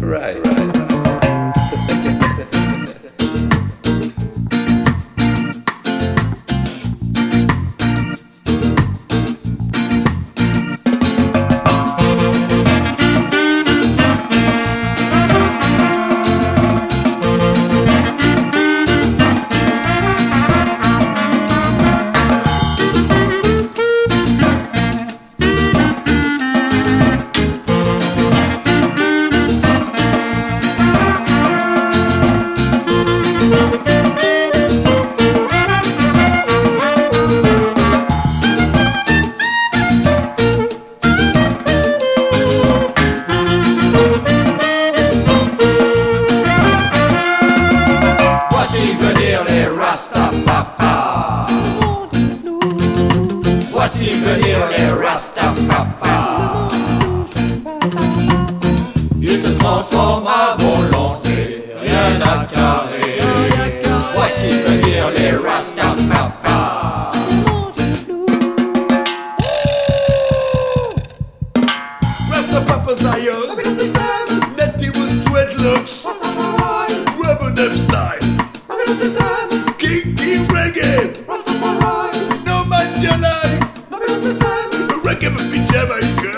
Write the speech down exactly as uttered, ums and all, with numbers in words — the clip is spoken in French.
right, right, right. Voici venir les Rastafari. Ils se transforment à volonté, rien à carrer. Voici venir les Rastafari. Rastapapa's iron, Nettie was dreadlocks, rubber dub style, kinky reggae, no man your life, reggae for Jamaica.